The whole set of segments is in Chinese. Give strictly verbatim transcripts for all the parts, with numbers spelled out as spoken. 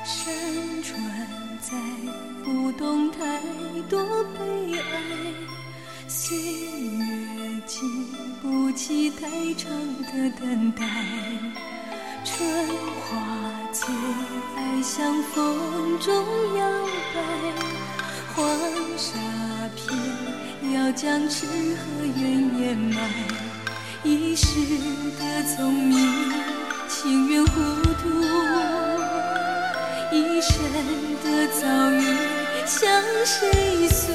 山川在浮动，太多悲哀，岁月经不起太长的等待，春花最爱向风中摇摆，黄沙片要将痴和怨掩埋，一时的聪明情愿糊涂，一生的遭遇向谁诉？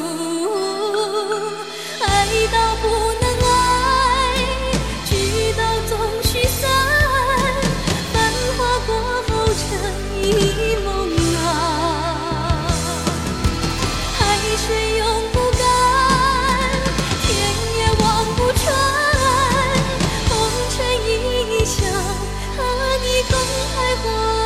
爱到不能爱，聚到总须散，繁华过后成一梦啊。海水永不干，天也望不穿，红尘一笑，和你共徘徊。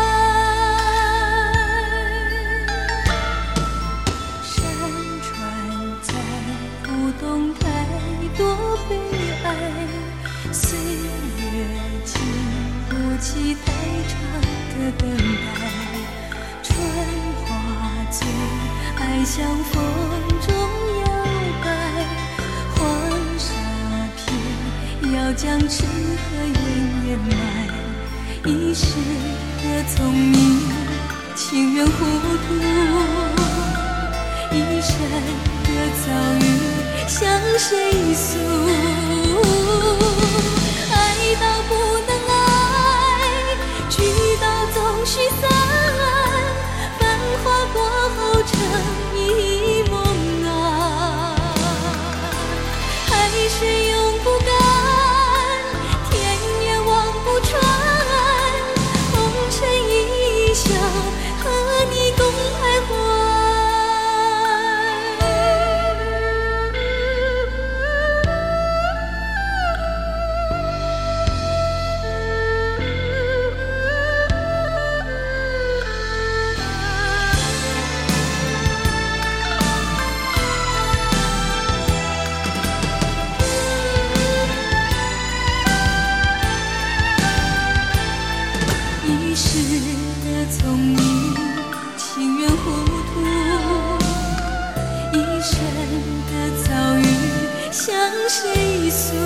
岁月经不起太长的等待，春花最爱向风中摇摆，黄沙片要将痴和怨掩埋，一时的聪明情愿糊涂，一生的遭遇向谁诉？爱到不能爱，聚到总须散，繁华过后成一梦啊。海水永不干，天也望不穿，红尘一笑，和你共徘徊。一时的聪明情愿糊涂，一生的遭遇向谁诉？